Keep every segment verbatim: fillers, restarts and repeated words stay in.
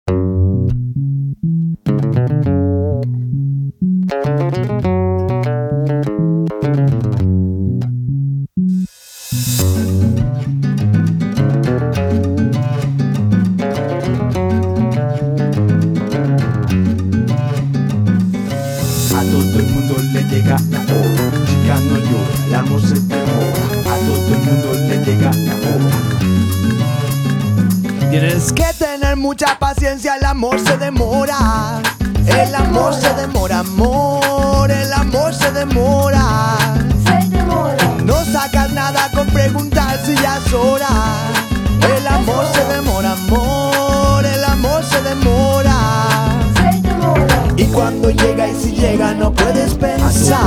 A todo el mundo le llega la hora, chica no llora, el amor se demora. A todo el mundo le llega la hora. Tienes que tener mucha paciencia, el amor se demora. El amor se demora, amor, el amor se demora. No sacas nada con preguntar si ya es hora. El amor se demora, amor, el amor se demora. Y cuando llega y si llega no puedes pensar,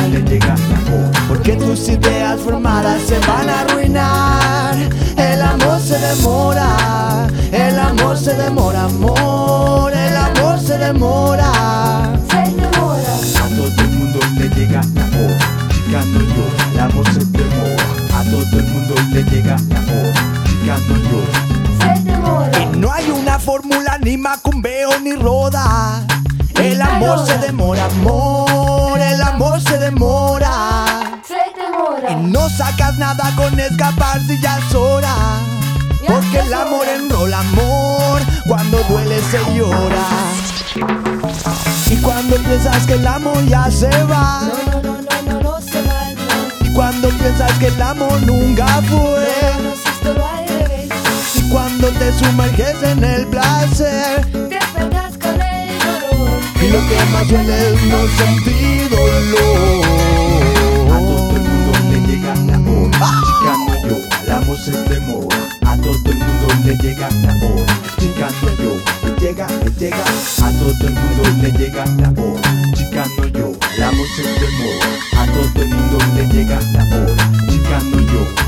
porque tus ideas formadas se van a arruinar. El amor se demora, el amor se demora, amor, el amor se demora. A todo el mundo le llega la hora, chica no llora, el amor se demora. A todo el mundo le llega la hora, chica no llora. Y no hay una fórmula, ni macumbeo, ni roda. El amor se demora, amor, el amor se demora. Y no sacas nada con escapar si ya es hora, porque el amor enrola, amor, cuando duele se llora. Y cuando piensas que el amor ya se va, No, no, no, no, no, no se va, no. y cuando piensas que el amor nunca fue, No, no, si esto va al revés. y cuando te sumerges en el placer, Te pegas con el dolor. y lo que más duele es no sentir dolor. A todo el mundo le llega la hora, chica no llora, el amor se demora. A todo el mundo le llega la hora, chica no llora, le llega, le llega. A todo el mundo le llega la hora, chica no llora, el amor se demora. A todo el mundo le llega la hora, chica no llora.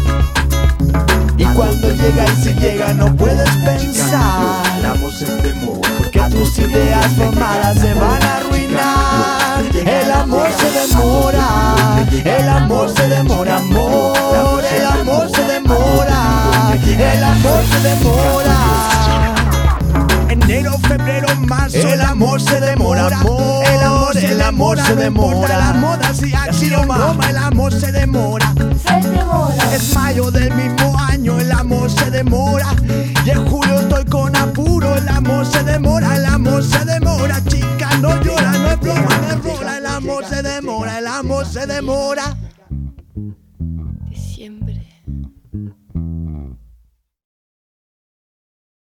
Y cuando llega y si llega no puedes Chica no llora, pensar, el amor se demora. porque tus ideas formadas se van a arruinar. El amor se demora, el amor se demora, amor, el amor se demora, el amor se demora. Enero, febrero, marzo, el amor se demora, amor, el amor, el amor se demora. La moda si aquí Roma, el amor se demora. Se demora. Es mayo del mismo año, el amor se demora. Y en julio estoy con apuro, el amor se demora, el amor se demora. Chica, no llora, no es broma, no es rola, el amor se demora, el amor se demora.